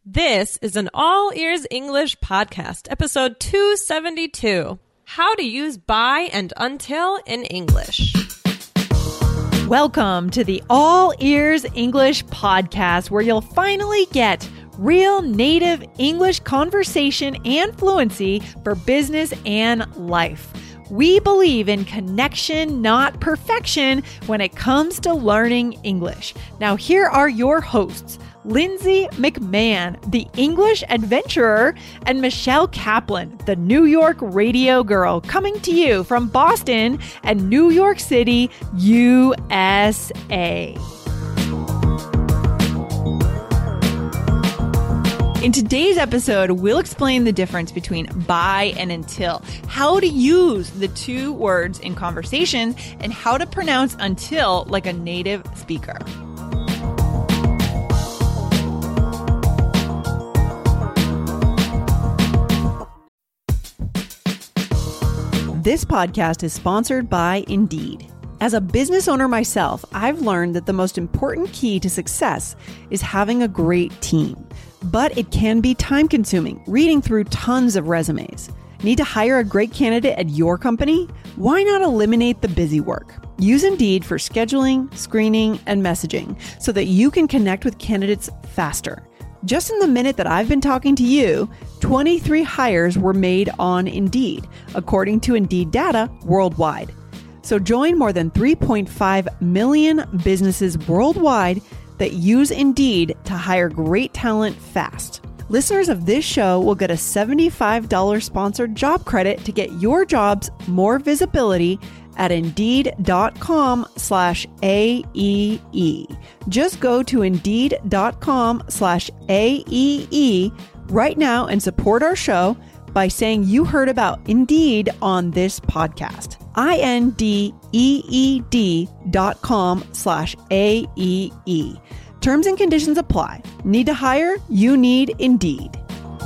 This is an All Ears English podcast, episode 272. How to use by and until in English. Welcome to the All Ears English podcast, where you'll finally get real native English conversation and fluency for business and life. We believe in connection, not perfection, when it comes to learning English. Now, here are your hosts, Lindsay McMahon, the English adventurer, and Michelle Kaplan, the New York radio girl, coming to you from Boston and New York City, USA. In today's episode, we'll explain the difference between by and until, how to use the two words in conversations, and how to pronounce until like a native speaker. This podcast is sponsored by Indeed. As a business owner myself, I've learned that the most important key to success is having a great team. But it can be time-consuming, reading through tons of resumes. Need to hire a great candidate at your company? Why not eliminate the busy work? Use Indeed for scheduling, screening, and messaging so that you can connect with candidates faster. Just in the minute that I've been talking to you, 23 hires were made on Indeed, according to Indeed data worldwide. So join more than 3.5 million businesses worldwide that use Indeed to hire great talent fast. Listeners of this show will get a $75 sponsored job credit to get your jobs more visibility at Indeed.com/AEE. Just go to Indeed.com/AEE right now and support our show by saying you heard about Indeed on this podcast. INDEED.com/AEE. Terms and conditions apply. Need to hire? You need Indeed.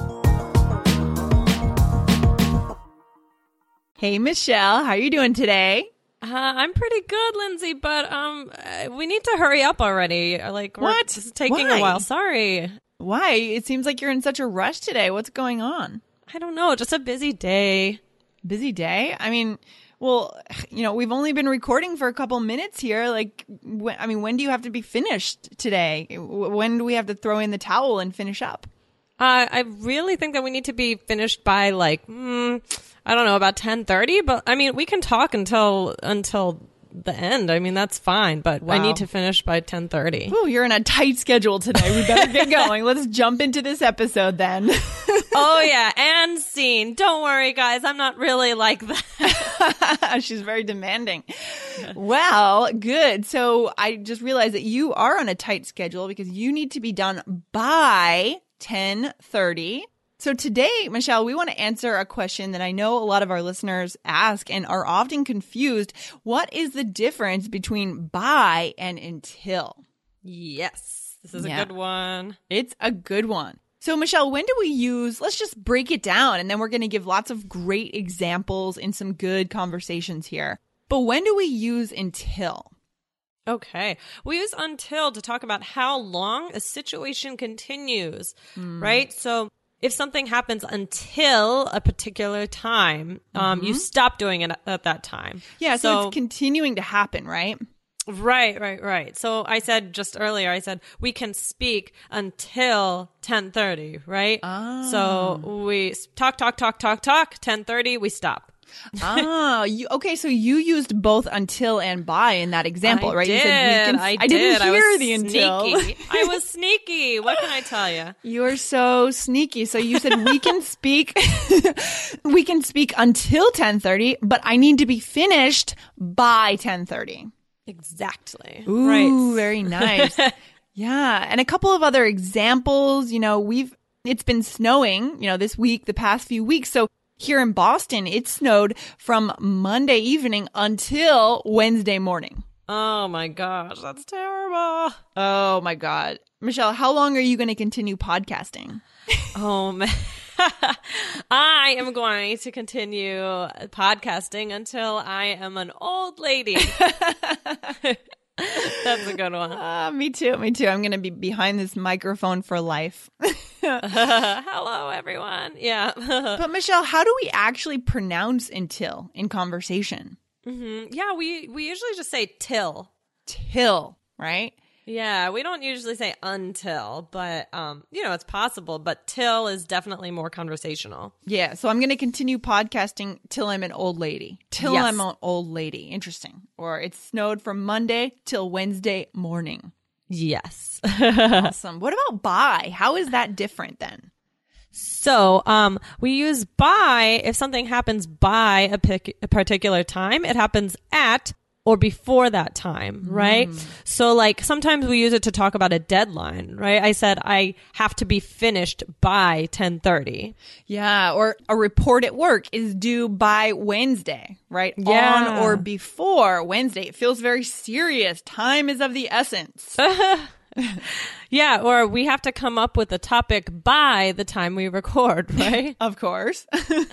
Hey, Michelle, how are you doing today? I'm pretty good, Lindsay, but we need to hurry up already. What? This is taking Why? a while. Sorry. Why? It seems like you're in such a rush today. What's going on? I don't know. Just a busy day. Busy day? I mean, well, we've only been recording for a couple minutes here. When do you have to be finished today? When do we have to throw in the towel and finish up? I really think that we need to be finished by I don't know, about 10:30. But we can talk until the end. That's fine. But Wow. I need to finish by 10:30. Oh, you're in a tight schedule today. We better get going. Let's jump into this episode then. Oh yeah, and scene. Don't worry, guys. I'm not really like that. She's very demanding. Well, good. So I just realized that you are on a tight schedule because you need to be done by 10:30. So today, Michelle, we want to answer a question that I know a lot of our listeners ask and are often confused. What is the difference between by and until? Yes, this is a good one. It's a good one. So, Michelle, when do we use, let's just break it down, and then we're going to give lots of great examples and some good conversations here. But when do we use until? Okay. We use until to talk about how long a situation continues, right? So if something happens until a particular time, you stop doing it at that time. Yeah, so it's continuing to happen, right? Right. So I said just earlier, we can speak until 10:30, right? So we talk, 10:30, we stop. Okay. So you used both until and by in that example, right? You said I didn't hear was the until. Sneaky. I was sneaky. What can I tell you? You're so sneaky. So you said we can speak, we can speak until 10:30, but I need to be finished by 10:30. Exactly. Ooh, right. Very nice. Yeah. And a couple of other examples, it's been snowing, this week, the past few weeks. So here in Boston, it snowed from Monday evening until Wednesday morning. Oh my gosh, that's terrible. Oh my God. Michelle, how long are you going to continue podcasting? Oh man. I am going to continue podcasting until I am an old lady. That's a good one. Me too. I'm going to be behind this microphone for life. Hello, everyone. Yeah. But Michelle, how do we actually pronounce until in conversation? Yeah, we usually just say till. Till, right? Yeah, we don't usually say until, but it's possible, but till is definitely more conversational. Yeah, so I'm going to continue podcasting till I'm an old lady. Till Yes. I'm an old lady. Interesting. Or it snowed from Monday till Wednesday morning. Yes. Awesome. What about by? How is that different then? So, we use by if something happens by a particular time, it happens at or before that time, right? So like sometimes we use it to talk about a deadline, right? I said I have to be finished by 10:30. Yeah, or a report at work is due by Wednesday, right? Yeah. On or before Wednesday. It feels very serious. Time is of the essence. Yeah, or we have to come up with a topic by the time we record, right? Of course.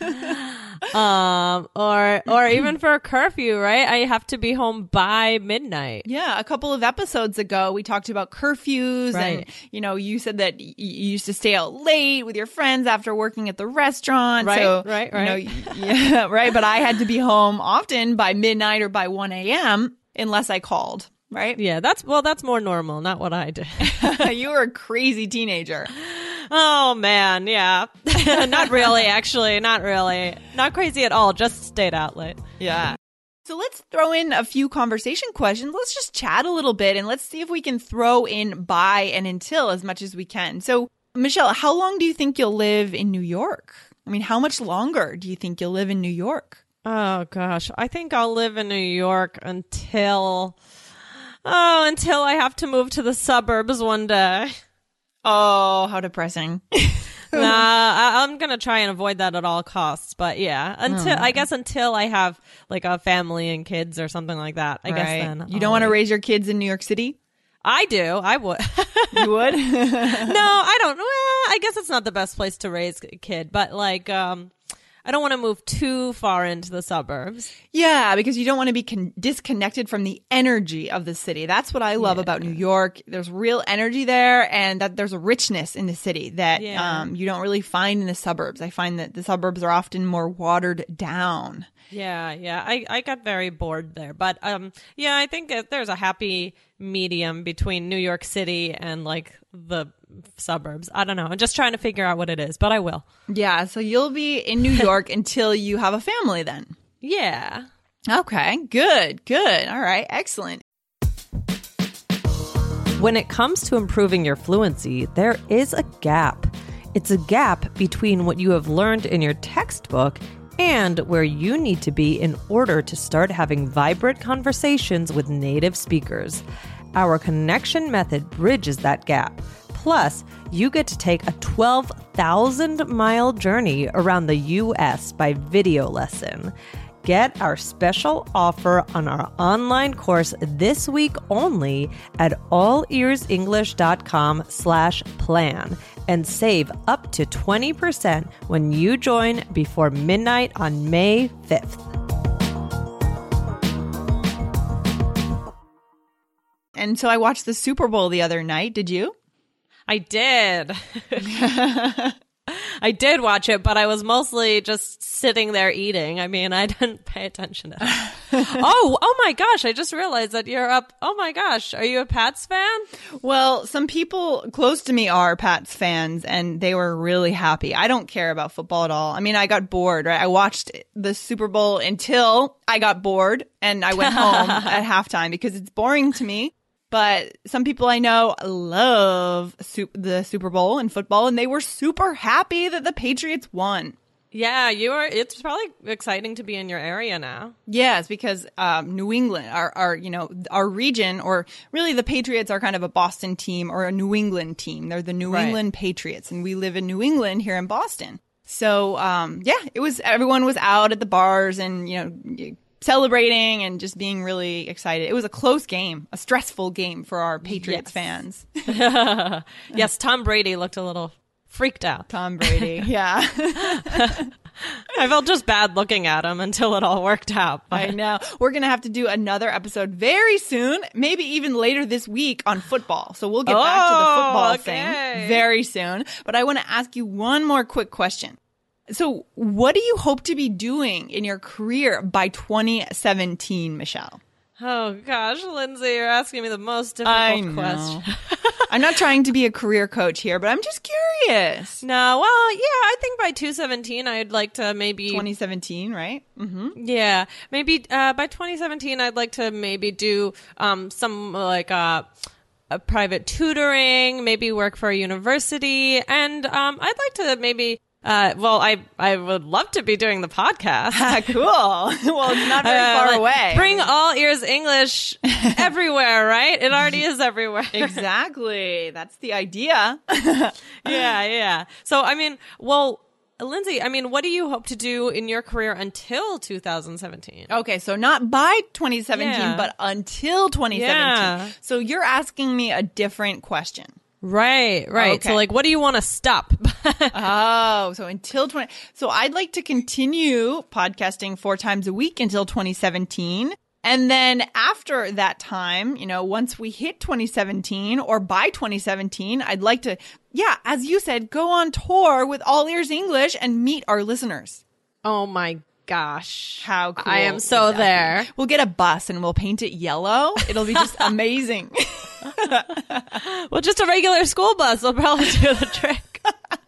Or even for a curfew, right? I have to be home by midnight. Yeah, a couple of episodes ago, we talked about curfews Right. and, you said that you used to stay out late with your friends after working at the restaurant. Right, so, right. Yeah, right. But I had to be home often by midnight or by 1 a.m. unless I called, right? Yeah, that's more normal, not what I did. You were a crazy teenager. Oh man, yeah. Not really, actually, not really. Not crazy at all, just stayed out late. Yeah. So let's throw in a few conversation questions. Let's just chat a little bit and let's see if we can throw in by and until as much as we can. So, Michelle, how long do you think you'll live in New York? I mean, how much longer do you think you'll live in New York? Oh gosh, I think I'll live in New York until I have to move to the suburbs one day. Oh, how depressing. I'm going to try and avoid that at all costs. But yeah, until I have like a family and kids or something like that, I guess then. You don't want to raise your kids in New York City? I do. I would. You would? No, I don't. Well, I guess it's not the best place to raise a kid, but like, I don't want to move too far into the suburbs. Yeah, because you don't want to be disconnected from the energy of the city. That's what I love about New York. There's real energy there, and that there's a richness in the city that you don't really find in the suburbs. I find that the suburbs are often more watered down. Yeah. I got very bored there. But I think that there's a happy medium between New York City and like the suburbs. I don't know. I'm just trying to figure out what it is, but I will. Yeah, so you'll be in New York until you have a family then. Yeah. Okay, good. All right, excellent. When it comes to improving your fluency, there is a gap. It's a gap between what you have learned in your textbook and where you need to be in order to start having vibrant conversations with native speakers. Our connection method bridges that gap. Plus, you get to take a 12,000-mile journey around the U.S. by video lesson. Get our special offer on our online course this week only at allearsenglish.com/plan and save up to 20% when you join before midnight on May 5th. And so I watched the Super Bowl the other night. Did you? I did. I did watch it, but I was mostly just sitting there eating. I mean, I didn't pay attention to it. Oh my gosh. I just realized that you're up. Oh my gosh. Are you a Pats fan? Well, some people close to me are Pats fans, and they were really happy. I don't care about football at all. I mean, I got bored, right? I watched the Super Bowl until I got bored, and I went home at halftime because it's boring to me. But some people I know love the Super Bowl and football, and they were super happy that the Patriots won. Yeah, it's probably exciting to be in your area now. Yes, because New England, our region, or really the Patriots are kind of a Boston team or a New England team. They're the New England Patriots, and we live in New England here in Boston. So, everyone was out at the bars and, celebrating and just being really excited. It was a close game, a stressful game for our Patriots fans. Yes, Tom Brady looked a little freaked out. Tom Brady, yeah. I felt just bad looking at him until it all worked out. I know. We're going to have to do another episode very soon, maybe even later this week on football. So we'll get back to the football thing very soon. But I want to ask you one more quick question. So what do you hope to be doing in your career by 2017, Michelle? Oh, gosh, Lindsay, you're asking me the most difficult question. I'm not trying to be a career coach here, but I'm just curious. No, well, yeah, I think by 2017, I'd like to maybe... 2017, right? Mm-hmm. Yeah, maybe by 2017, I'd like to maybe do some like a private tutoring, maybe work for a university, and I'd like to maybe... I would love to be doing the podcast. Cool. Well, it's not very far away. Bring All Ears English everywhere, right? It already is everywhere. Exactly. That's the idea. Yeah. So, Lindsay, what do you hope to do in your career until 2017? Okay, so not by 2017, but until 2017. Yeah. So you're asking me a different question. Right. Okay. So what do you want to stop? So until so I'd like to continue podcasting 4 times a week until 2017. And then after that time, once we hit 2017 or by 2017, I'd like to, as you said, go on tour with All Ears English and meet our listeners. Oh my gosh. How cool. I am so there. We'll get a bus and we'll paint it yellow. It'll be just amazing. Well, just a regular school bus will probably do the trick.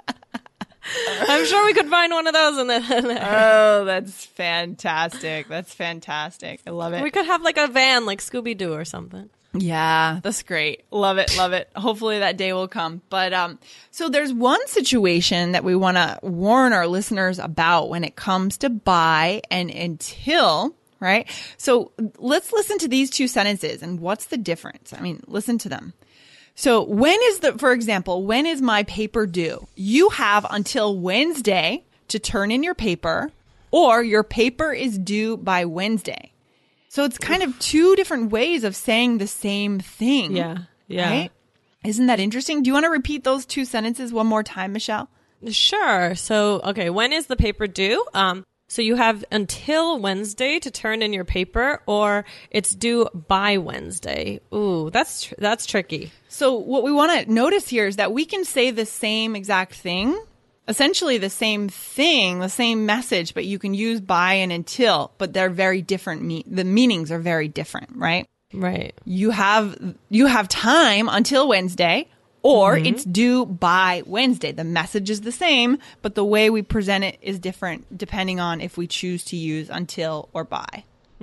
I'm sure we could find one of those in there. Oh, that's fantastic. I love it. We could have like a van like Scooby-Doo or something. Yeah, that's great. Love it. Hopefully that day will come. But so there's one situation that we want to warn our listeners about when it comes to by and until, right? So let's listen to these 2 sentences and what's the difference? Listen to them. So for example, when is my paper due? You have until Wednesday to turn in your paper, or your paper is due by Wednesday. So it's kind of 2 different ways of saying the same thing. Yeah. Right? Isn't that interesting? Do you want to repeat those 2 sentences one more time, Michelle? Sure. So, okay, when is the paper due? So you have until Wednesday to turn in your paper, or it's due by Wednesday. Ooh, that's tricky. So what we want to notice here is that we can say the same exact thing, essentially the same thing, the same message, but you can use by and until, but they're very different. The meanings are very different, right? Right. You have time until Wednesday, or it's due by Wednesday. The message is the same, but the way we present it is different depending on if we choose to use until or by.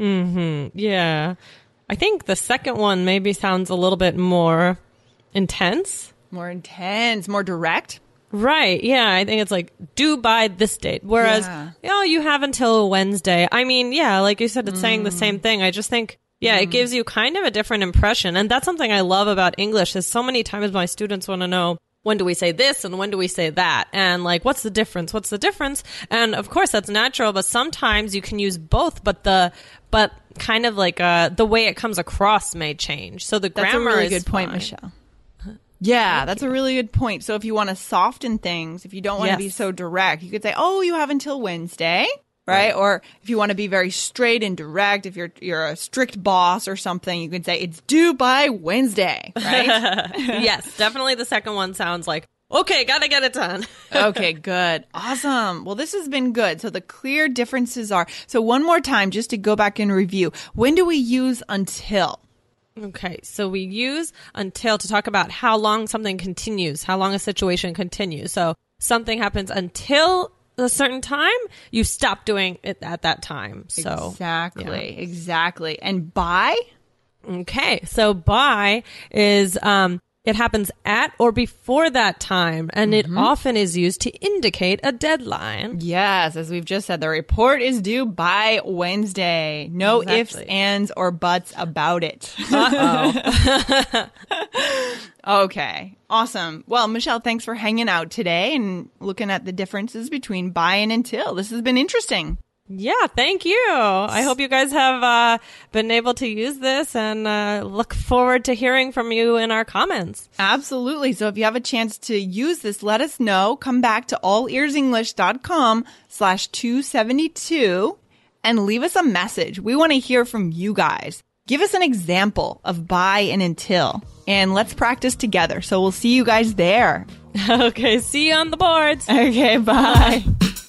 Yeah. I think the second one maybe sounds a little bit more intense. More direct. Right. Yeah. I think it's like due by this date. Whereas, you have until Wednesday. Like you said, it's saying the same thing. I just think, it gives you kind of a different impression. And that's something I love about English is so many times my students want to know, when do we say this and when do we say that? And like, what's the difference? And of course that's natural, but sometimes you can use both, but kind of like, the way it comes across may change. So the grammar is That's a really good point, Michelle. Yeah, that's a really good point. So if you want to soften things, if you don't want to be so direct, you could say, you have until Wednesday, right? Or if you want to be very straight and direct, if you're a strict boss or something, you could say it's due by Wednesday, right? Yes, definitely the second one sounds like, okay, gotta get it done. Okay, good. Awesome. Well, this has been good. So the clear differences are, so one more time, just to go back and review, when do we use until? Okay, so we use until to talk about how long something continues, how long a situation continues. So something happens until a certain time, you stop doing it at that time. So Exactly. And by? Okay, so by is it happens at or before that time, and it often is used to indicate a deadline. Yes, as we've just said, the report is due by Wednesday. No ifs, ands, or buts about it. Uh-oh. Okay, awesome. Well, Michelle, thanks for hanging out today and looking at the differences between by and until. This has been interesting. Yeah, thank you. I hope you guys have been able to use this and look forward to hearing from you in our comments. Absolutely. So if you have a chance to use this, let us know. Come back to allearsenglish.com/272 and leave us a message. We want to hear from you guys. Give us an example of by and until, and let's practice together. So we'll see you guys there. Okay, see you on the boards. Okay, bye.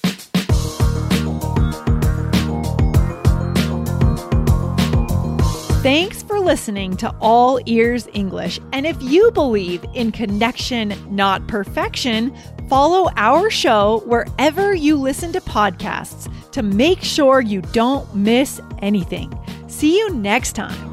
Thanks for listening to All Ears English. And if you believe in connection, not perfection, follow our show wherever you listen to podcasts to make sure you don't miss anything. See you next time.